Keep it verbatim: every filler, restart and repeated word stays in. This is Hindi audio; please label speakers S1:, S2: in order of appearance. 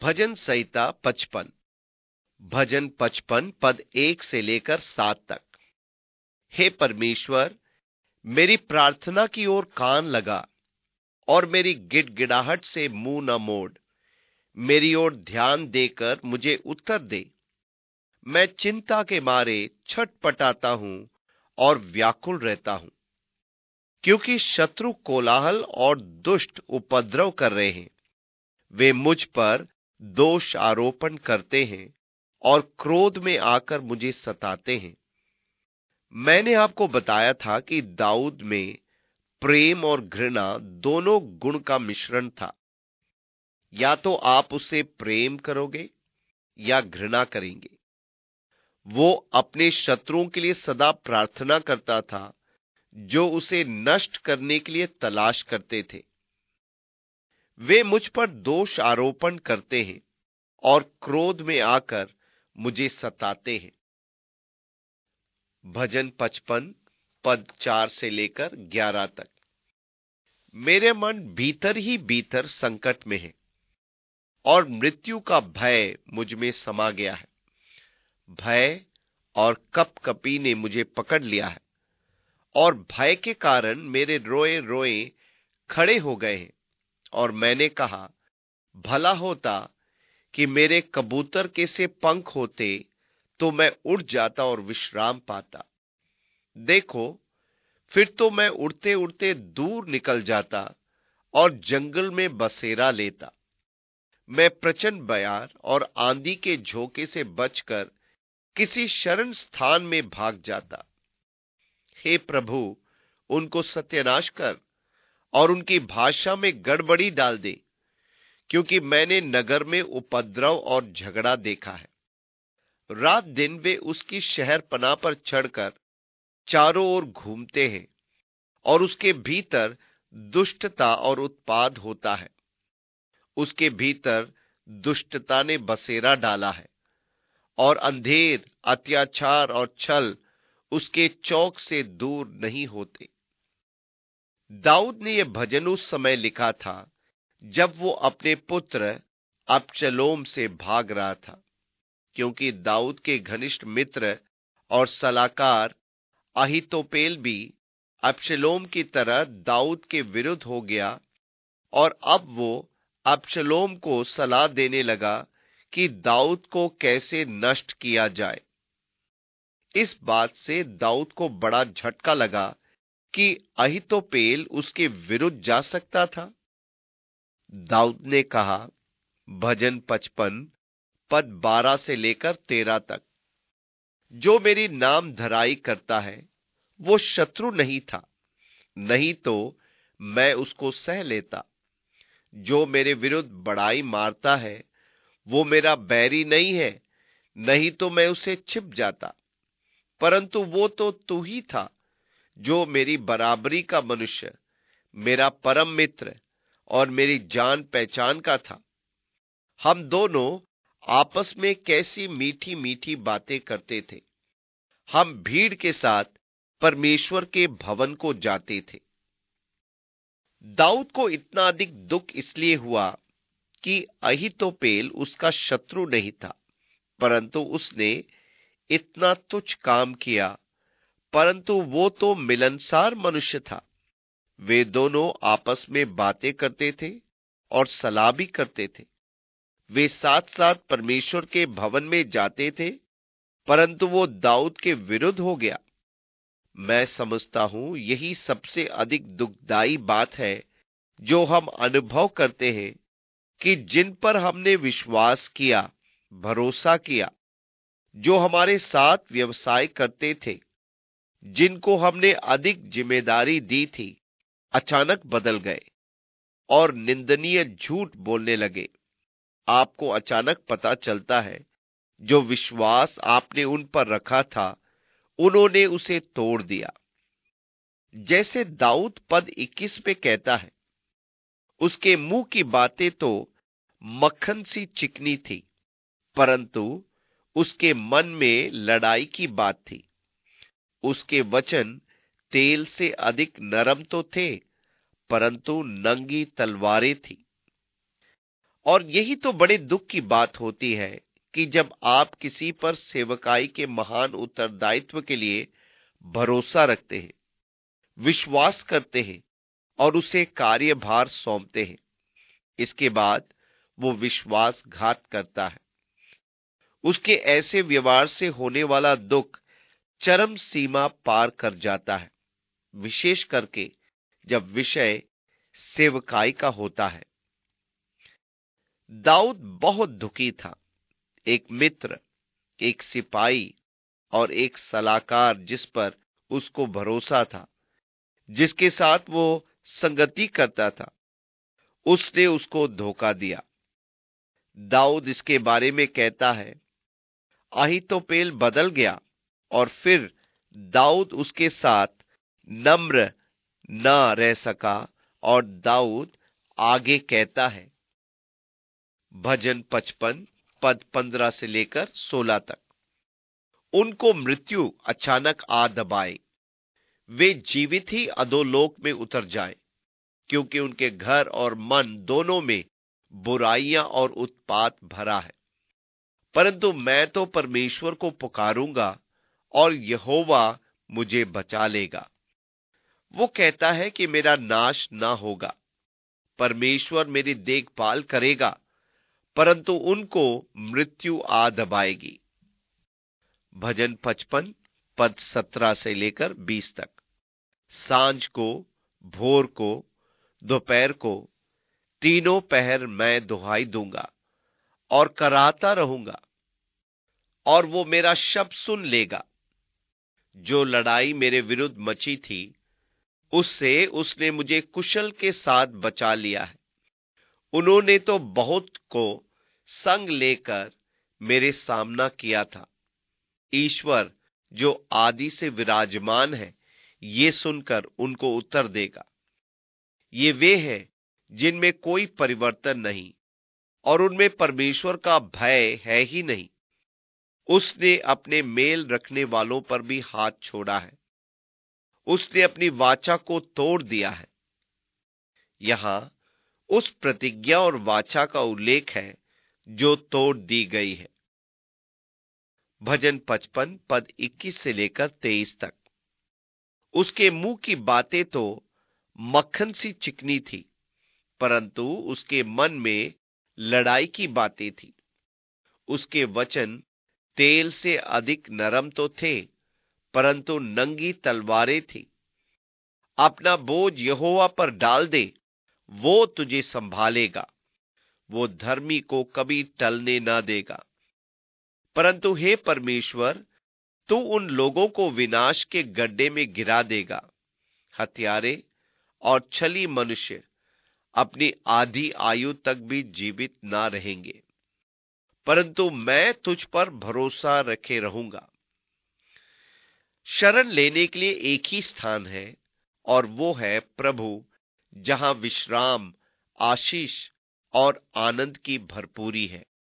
S1: भजन संहिता पचपन। भजन पचपन पद एक से लेकर सात तक। हे परमेश्वर, मेरी प्रार्थना की ओर कान लगा और मेरी गिड़गिड़ाहट से मुंह न मोड़। मेरी ओर ध्यान देकर मुझे उत्तर दे। मैं चिंता के मारे छटपटाता हूं और व्याकुल रहता हूं, क्योंकि शत्रु कोलाहल और दुष्ट उपद्रव कर रहे हैं। वे मुझ पर दोष आरोपण करते हैं और क्रोध में आकर मुझे सताते हैं। मैंने आपको बताया था कि दाऊद में प्रेम और घृणा दोनों गुण का मिश्रण था। या तो आप उससे प्रेम करोगे या घृणा करेंगे। वो अपने शत्रुओं के लिए सदा प्रार्थना करता था, जो उसे नष्ट करने के लिए तलाश करते थे। वे मुझ पर दोष आरोपण करते हैं और क्रोध में आकर मुझे सताते हैं। भजन पचपन पद चार से लेकर ग्यारह तक। मेरे मन भीतर ही भीतर संकट में है और मृत्यु का भय मुझ में समा गया है। भय और कपकपी ने मुझे पकड़ लिया है और भय के कारण मेरे रोए रोए खड़े हो गए हैं। और मैंने कहा, भला होता कि मेरे कबूतर के से पंख होते तो मैं उड़ जाता और विश्राम पाता। देखो, फिर तो मैं उड़ते उड़ते दूर निकल जाता और जंगल में बसेरा लेता। मैं प्रचंड बयार और आंधी के झोंके से बचकर किसी शरण स्थान में भाग जाता। हे प्रभु, उनको सत्यानाश कर और उनकी भाषा में गड़बड़ी डाल दे, क्योंकि मैंने नगर में उपद्रव और झगड़ा देखा है। रात दिन वे उसकी शहरपनाह पर चढ़कर चारों ओर घूमते हैं और उसके भीतर दुष्टता और उत्पाद होता है। उसके भीतर दुष्टता ने बसेरा डाला है और अंधेर, अत्याचार और छल उसके चौक से दूर नहीं होते। दाऊद ने यह भजन उस समय लिखा था जब वो अपने पुत्र अबशलोम से भाग रहा था, क्योंकि दाऊद के घनिष्ठ मित्र और सलाहकार अहीतोपेल भी अबशलोम की तरह दाऊद के विरुद्ध हो गया और अब वो अबशलोम को सलाह देने लगा कि दाऊद को कैसे नष्ट किया जाए। इस बात से दाऊद को बड़ा झटका लगा कि अहीतोपेल उसके विरुद्ध जा सकता था। दाऊद ने कहा, भजन पचपन पद बारह से लेकर तेरह तक। जो मेरी नाम धराई करता है वो शत्रु नहीं था, नहीं तो मैं उसको सह लेता। जो मेरे विरुद्ध बड़ाई मारता है वो मेरा बैरी नहीं है, नहीं तो मैं उसे छिप जाता। परंतु वो तो तू ही था, जो मेरी बराबरी का मनुष्य, मेरा परम मित्र और मेरी जान पहचान का था। हम दोनों आपस में कैसी मीठी मीठी बातें करते थे। हम भीड़ के साथ परमेश्वर के भवन को जाते थे। दाऊद को इतना अधिक दुख इसलिए हुआ कि अहीतोपेल उसका शत्रु नहीं था, परंतु उसने इतना तुच्छ काम किया। परंतु वो तो मिलनसार मनुष्य था। वे दोनों आपस में बातें करते थे और सलाह भी करते थे। वे साथ साथ परमेश्वर के भवन में जाते थे, परंतु वो दाऊद के विरुद्ध हो गया। मैं समझता हूं यही सबसे अधिक दुखदाई बात है जो हम अनुभव करते हैं कि जिन पर हमने विश्वास किया, भरोसा किया, जो हमारे साथ व्यवसाय करते थे, जिनको हमने अधिक जिम्मेदारी दी थी, अचानक बदल गए और निंदनीय झूठ बोलने लगे। आपको अचानक पता चलता है जो विश्वास आपने उन पर रखा था, उन्होंने उसे तोड़ दिया। जैसे दाऊद पद इक्कीस में कहता है, उसके मुंह की बातें तो मक्खन सी चिकनी थी, परंतु उसके मन में लड़ाई की बात थी। उसके वचन तेल से अधिक नरम तो थे, परंतु नंगी तलवारें थी। और यही तो बड़े दुख की बात होती है कि जब आप किसी पर सेवकाई के महान उत्तरदायित्व के लिए भरोसा रखते हैं, विश्वास करते हैं और उसे कार्यभार सौंपते हैं, इसके बाद वो विश्वासघात करता है। उसके ऐसे व्यवहार से होने वाला दुख चरम सीमा पार कर जाता है, विशेष करके जब विषय सेवकाई का होता है। दाऊद बहुत दुखी था। एक मित्र, एक सिपाही और एक सलाहकार जिस पर उसको भरोसा था, जिसके साथ वो संगति करता था, उसने उसको धोखा दिया। दाऊद इसके बारे में कहता है, अहीतोपेल बदल गया और फिर दाऊद उसके साथ नम्र न रह सका। और दाऊद आगे कहता है, भजन पचपन पद पंद्रह से लेकर सोलह तक, उनको मृत्यु अचानक आ दबाए, वे जीवित ही अधोलोक में उतर जाए, क्योंकि उनके घर और मन दोनों में बुराइयां और उत्पात भरा है। परंतु मैं तो परमेश्वर को पुकारूंगा और यहोवा मुझे बचा लेगा। वो कहता है कि मेरा नाश ना होगा, परमेश्वर मेरी देखभाल करेगा, परंतु उनको मृत्यु आ दबाएगी। भजन पचपन पद सत्रह से लेकर बीस तक, सांझ को, भोर को, दोपहर को, तीनों पहर मैं दुहाई दूंगा और कराता रहूंगा, और वो मेरा शब्द सुन लेगा। जो लड़ाई मेरे विरुद्ध मची थी, उससे उसने मुझे कुशल के साथ बचा लिया है। उन्होंने तो बहुत को संग लेकर मेरे सामना किया था। ईश्वर जो आदि से विराजमान है, ये सुनकर उनको उत्तर देगा। ये वे हैं जिनमें कोई परिवर्तन नहीं और उनमें परमेश्वर का भय है ही नहीं। उसने अपने मेल रखने वालों पर भी हाथ छोड़ा है, उसने अपनी वाचा को तोड़ दिया है। यहां उस प्रतिज्ञा और वाचा का उल्लेख है जो तोड़ दी गई है। भजन पचपन पद इक्कीस से लेकर तेईस तक, उसके मुंह की बातें तो मक्खन सी चिकनी थी, परंतु उसके मन में लड़ाई की बातें थी। उसके वचन तेल से अधिक नरम तो थे, परंतु नंगी तलवारें थी। अपना बोझ यहोवा पर डाल दे, वो तुझे संभालेगा, वो धर्मी को कभी टलने ना देगा। परंतु हे परमेश्वर, तू उन लोगों को विनाश के गड्ढे में गिरा देगा। हत्यारे और छली मनुष्य अपनी आधी आयु तक भी जीवित ना रहेंगे, परंतु मैं तुझ पर भरोसा रखे रहूंगा। शरण लेने के लिए एक ही स्थान है, और वो है प्रभु, जहां विश्राम, आशीष और आनंद की भरपूरी है।